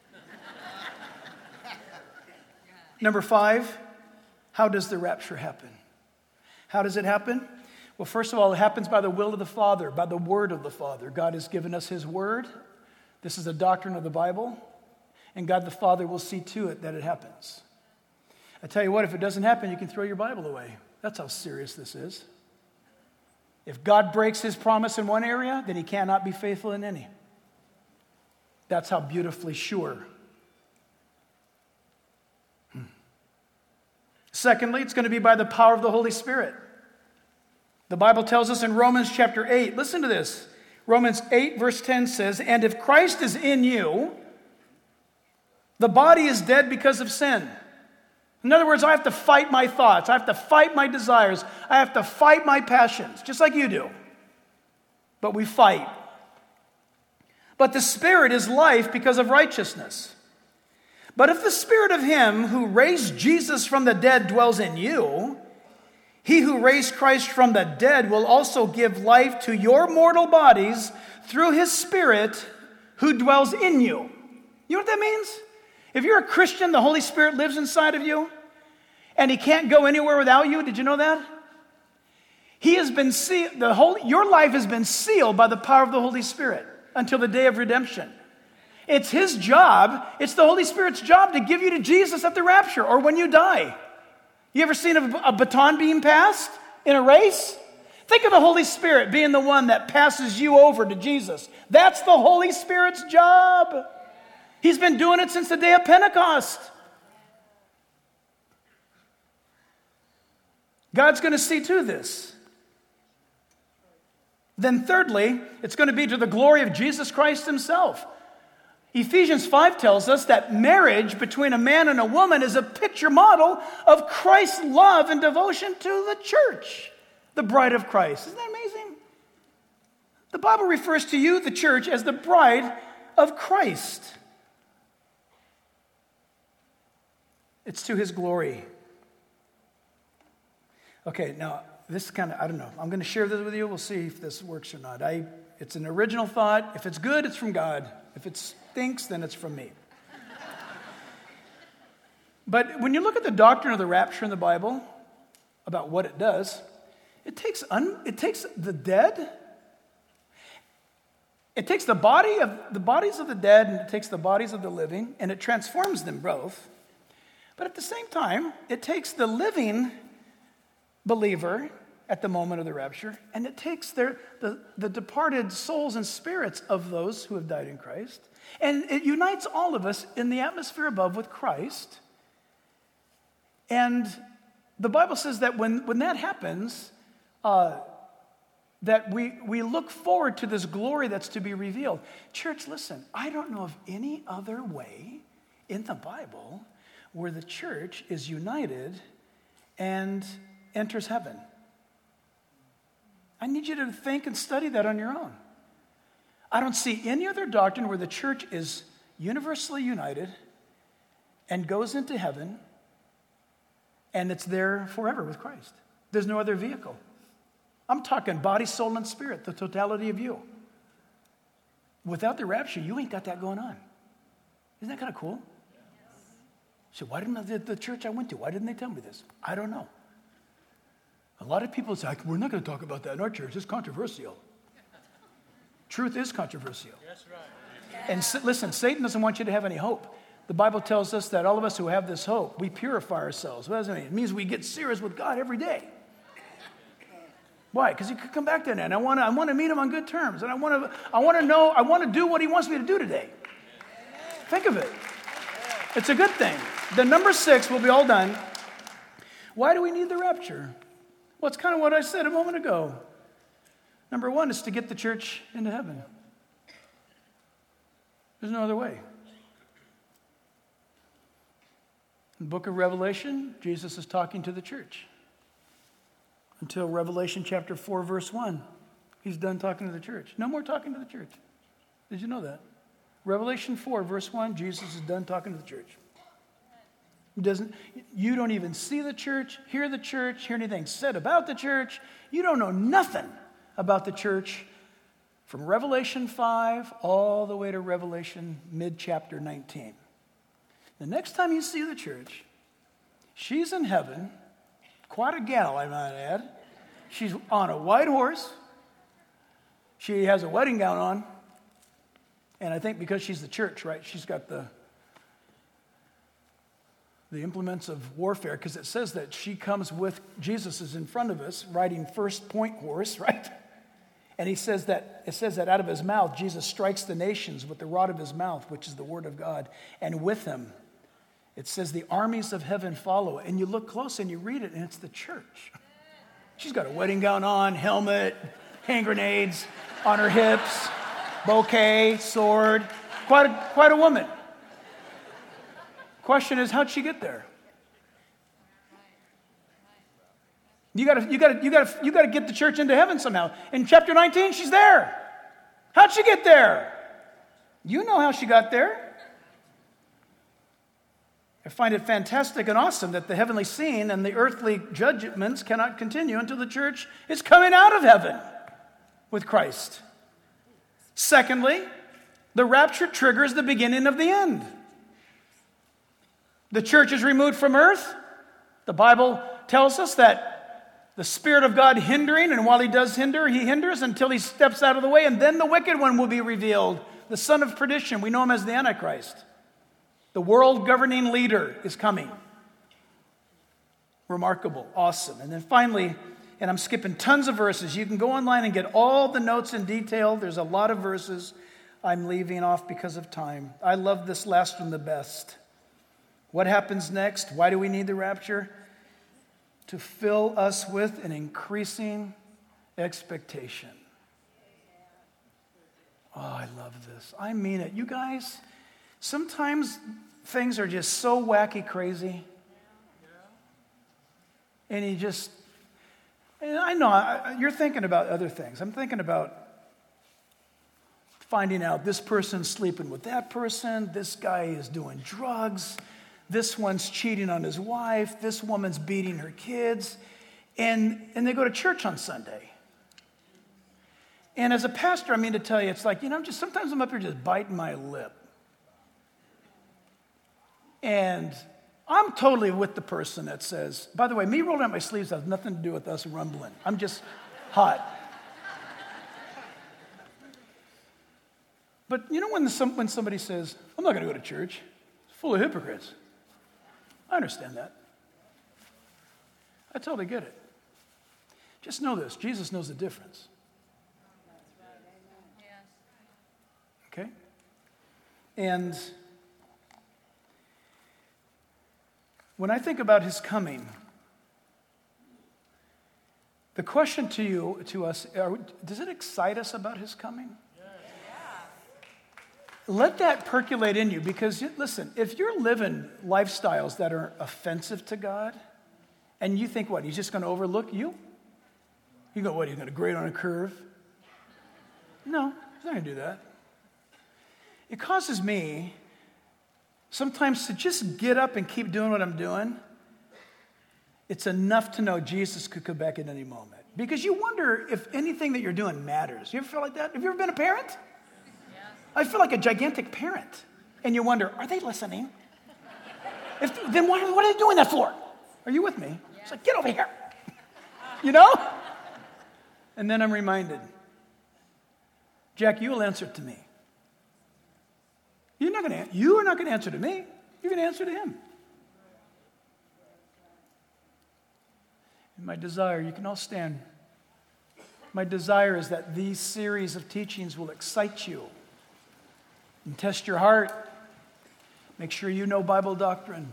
Number five, how does the rapture happen? How does it happen? Well, first of all, it happens by the will of the Father, by the word of the Father. God has given us his word. This is a doctrine of the Bible. And God the Father will see to it that it happens. I tell you what, if it doesn't happen, you can throw your Bible away. That's how serious this is. If God breaks his promise in one area, then he cannot be faithful in any. That's how beautifully sure. Hmm. Secondly, it's going to be by the power of the Holy Spirit. The Bible tells us in Romans chapter eight, listen to this. Romans eight verse ten says, and if Christ is in you, the body is dead because of sin. In other words, I have to fight my thoughts. I have to fight my desires. I have to fight my passions, just like you do. But we fight. But the Spirit is life because of righteousness. But if the Spirit of him who raised Jesus from the dead dwells in you, he who raised Christ from the dead will also give life to your mortal bodies through his Spirit who dwells in you. You know what that means? If you're a Christian, the Holy Spirit lives inside of you, and he can't go anywhere without you. Did you know that? He has been sealed. The Holy, your life has been sealed by the power of the Holy Spirit until the day of redemption. It's his job, it's the Holy Spirit's job to give you to Jesus at the rapture or when you die. You ever seen a, a baton being passed in a race? Think of the Holy Spirit being the one that passes you over to Jesus. That's the Holy Spirit's job. He's been doing it since the day of Pentecost. God's going to see to this. Then thirdly, it's going to be to the glory of Jesus Christ himself. Ephesians five tells us that marriage between a man and a woman is a picture model of Christ's love and devotion to the church, the bride of Christ. Isn't that amazing? The Bible refers to you, the church, as the bride of Christ. It's to his glory. Okay, now, this is kind of, I don't know. I'm going to share this with you. We'll see if this works or not. I, it's an original thought. If it's good, it's from God. If it stinks, then it's from me. But when you look at the doctrine of the rapture in the Bible, about what it does, it takes un, it takes the dead, it takes the body of the bodies of the dead, and it takes the bodies of the living, and it transforms them both. But at the same time, it takes the living believer at the moment of the rapture, and it takes their, the, the departed souls and spirits of those who have died in Christ, and it unites all of us in the atmosphere above with Christ. And the Bible says that when, when that happens, uh, that we, we look forward to this glory that's to be revealed. Church, listen, I don't know of any other way in the Bible where the church is united and enters heaven. I need you to think and study that on your own. I don't see any other doctrine where the church is universally united and goes into heaven and it's there forever with Christ. There's no other vehicle. I'm talking body, soul, and spirit, the totality of you. Without the rapture, you ain't got that going on. Isn't that kind of cool? So why didn't the, the church I went to, why didn't they tell me this? I don't know. A lot of people say, we're not going to talk about that in our church. It's controversial. Truth is controversial. That's right. And s- listen, Satan doesn't want you to have any hope. The Bible tells us that all of us who have this hope, we purify ourselves. What does it mean? It means we get serious with God every day. Why? Because he could come back to that, and I want to I want to meet him on good terms, and I want to I want to know I want to do what he wants me to do today. Think of it. It's a good thing. The number six will be all done. Why do we need the rapture? Well, it's kind of what I said a moment ago. Number one is to get the church into heaven. There's no other way. In the book of Revelation, Jesus is talking to the church. Until Revelation chapter four, verse one. He's done talking to the church. No more talking to the church. Did you know that? Revelation four, verse one, Jesus is done talking to the church. He doesn't, you don't even see the church, hear the church, hear anything said about the church. You don't know nothing about the church from Revelation five all the way to Revelation mid-chapter nineteen. The next time you see the church, she's in heaven. Quite a gal, I might add. She's on a white horse. She has a wedding gown on. And I think because she's the church, right, she's got the, the implements of warfare, because it says that she comes with, Jesus is in front of us, riding first point horse, right? And he says that, it says that out of his mouth, Jesus strikes the nations with the rod of his mouth, which is the word of God. And with him, it says the armies of heaven follow. And you look close and you read it, and it's the church. She's got a wedding gown on, helmet, hand grenades on her hips, bouquet, sword. Quite a, quite a woman. Question is, how'd she get there? You gotta, you gotta, you gotta, you gotta get the church into heaven somehow. In chapter nineteen, she's there. How'd she get there? You know how she got there. I find it fantastic and awesome that the heavenly scene and the earthly judgments cannot continue until the church is coming out of heaven with Christ. Secondly, the rapture triggers the beginning of the end. The church is removed from earth. The Bible tells us that the Spirit of God hindering, and while he does hinder, he hinders until he steps out of the way, and then the wicked one will be revealed, the son of perdition. We know him as the Antichrist. The world governing leader is coming. Remarkable, awesome. And then finally, and I'm skipping tons of verses. You can go online and get all the notes in detail. There's a lot of verses I'm leaving off because of time. I love this last one the best. What happens next? Why do we need the rapture? To fill us with an increasing expectation. Oh, I love this. I mean it. You guys, sometimes things are just so wacky crazy. And you just, and I know, I, you're thinking about other things. I'm thinking about finding out this person's sleeping with that person, this guy is doing drugs, this one's cheating on his wife, this woman's beating her kids, and, and they go to church on Sunday. And as a pastor, I mean to tell you, it's like, you know, I'm just, sometimes I'm up here just biting my lip. And I'm totally with the person that says, by the way, me rolling up my sleeves has nothing to do with us rumbling. I'm just hot. But you know when, the, when somebody says, I'm not going to go to church, it's full of hypocrites. I understand that. I totally get it. Just know this, Jesus knows the difference. Okay? And when I think about his coming, the question to you, to us, are, does it excite us about his coming? Let that percolate in you, because listen, if you're living lifestyles that are offensive to God, and you think, what, he's just going to overlook you? You go, what, he's going to grade on a curve? No, he's not going to do that. It causes me sometimes to just get up and keep doing what I'm doing. It's enough to know Jesus could come back at any moment. Because you wonder if anything that you're doing matters. You ever feel like that? Have you ever been a parent? I feel like a gigantic parent. And you wonder, are they listening? If, then what, what are they doing that for? Are you with me? Yeah. It's like, get over here. You know? And then I'm reminded, Jack, you will answer to me. You're not going to. You are not going to answer to me. You're going to answer to him. And my desire, you can all stand. My desire is that these series of teachings will excite you and test your heart. Make sure you know Bible doctrine.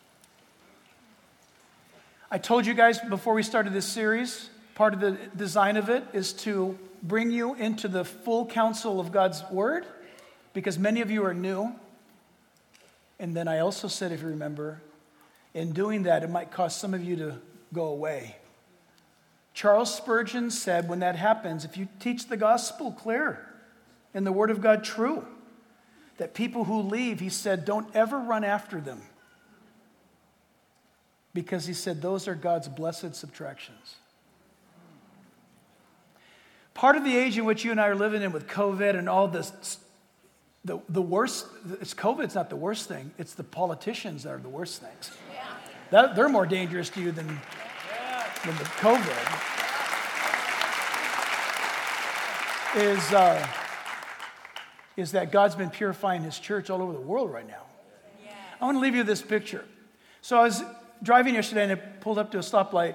I told you guys before we started this series, part of the design of it is to bring you into the full counsel of God's Word, because many of you are new. And then I also said, if you remember, in doing that, it might cause some of you to go away. Charles Spurgeon said, when that happens, if you teach the gospel clear and the Word of God true, that people who leave, he said, don't ever run after them. Because he said, those are God's blessed subtractions. Part of the age in which you and I are living in with COVID and all this, the, the worst, it's COVID, it's not the worst thing. It's the politicians that are the worst things. Yeah. That, they're more dangerous to you than, than the COVID. Is, uh, is that God's been purifying his church all over the world right now. Yeah. I want to leave you this picture. So I was driving yesterday and I pulled up to a stoplight.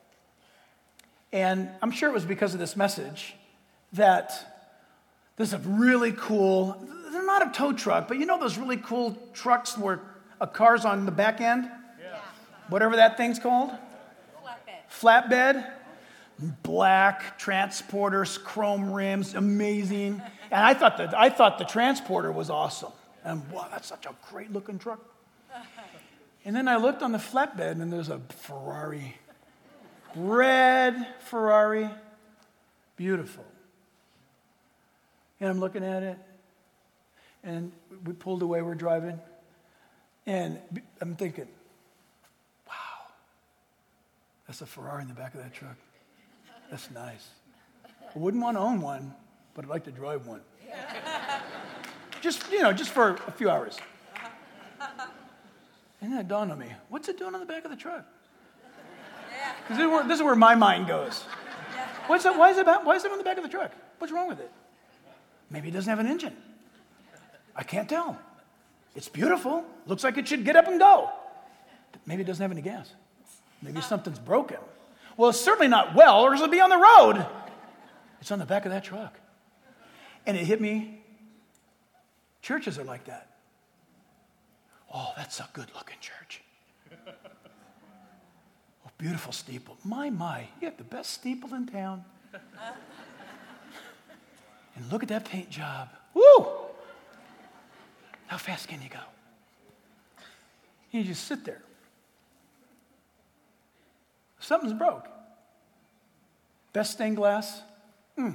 And I'm sure it was because of this message that there's a really cool, they're not a tow truck, but you know those really cool trucks where a car's on the back end? Yeah. Whatever that thing's called? Flatbed. Flatbed. Black transporters, chrome rims, amazing. And I thought that I thought the transporter was awesome. And wow, that's such a great looking truck. And then I looked on the flatbed and there's a Ferrari. Red Ferrari. Beautiful. And I'm looking at it. And we pulled away, we're driving. And I'm thinking, wow, that's a Ferrari in the back of that truck. That's nice. I wouldn't want to own one, but I'd like to drive one. Just, you know, just for a few hours. And then it dawned on me, what's it doing on the back of the truck? Because this is where, this is where my mind goes. What's that, why is it about, why is it on the back of the truck? What's wrong with it? Maybe it doesn't have an engine. I can't tell. It's beautiful. Looks like it should get up and go. Maybe it doesn't have any gas. Maybe something's broken. Well, it's certainly not well, or it'll be on the road. It's on the back of that truck. And it hit me. Churches are like that. Oh, that's a good-looking church. Oh, beautiful steeple. My, my, you have the best steeple in town. And look at that paint job. Woo! How fast can you go? You just sit there. Something's broke. Best stained glass. Mm.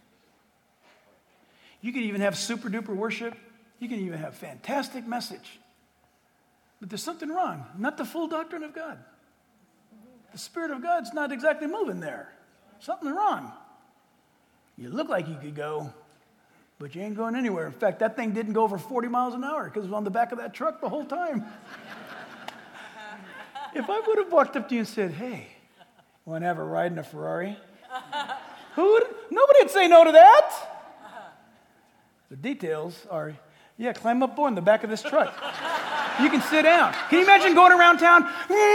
You can even have super duper worship. You can even have fantastic message. But there's something wrong. Not the full doctrine of God. The Spirit of God's not exactly moving there. Something's wrong. You look like you could go, but you ain't going anywhere. In fact, that thing didn't go over forty miles an hour because it was on the back of that truck the whole time. If I would have walked up to you and said, hey, want to have a ride in a Ferrari? Who would? Nobody would say no to that. The details are, yeah, climb up board in the back of this truck. You can sit down. Can you imagine going around town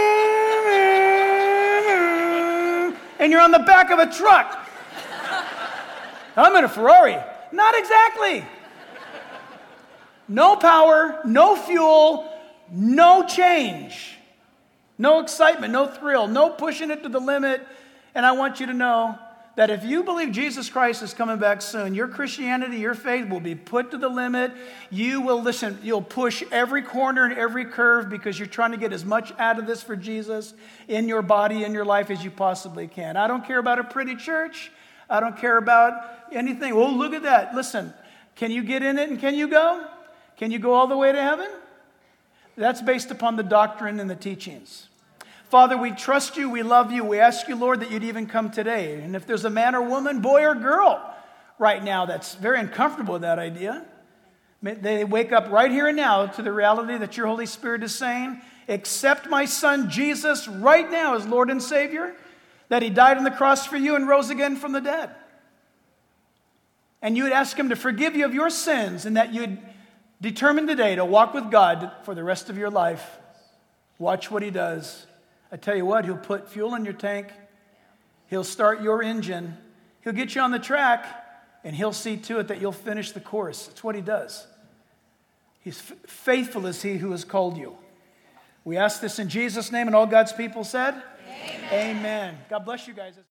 and you're on the back of a truck? I'm in a Ferrari. Not exactly. No power, no fuel, no change. No excitement, no thrill, no pushing it to the limit. And I want you to know that if you believe Jesus Christ is coming back soon, your Christianity, your faith will be put to the limit. You will listen, you'll push every corner and every curve because you're trying to get as much out of this for Jesus in your body, in your life as you possibly can. I don't care about a pretty church. I don't care about anything. Oh, look at that. Listen, can you get in it and can you go? Can you go all the way to heaven? That's based upon the doctrine and the teachings. Father, we trust you. We love you. We ask you, Lord, that you'd even come today. And if there's a man or woman, boy or girl right now that's very uncomfortable with that idea, May they wake up right here and now to the reality that your Holy Spirit is saying, accept my son Jesus right now as Lord and Savior, that he died on the cross for you and rose again from the dead. And you would ask him to forgive you of your sins, and that you'd determine today to walk with God for the rest of your life. Watch what he does. I tell you what, he'll put fuel in your tank. He'll start your engine. He'll get you on the track, and he'll see to it that you'll finish the course. That's what he does. He's f- faithful is he who has called you. We ask this in Jesus' name, and all God's people said, Amen. Amen. God bless you guys.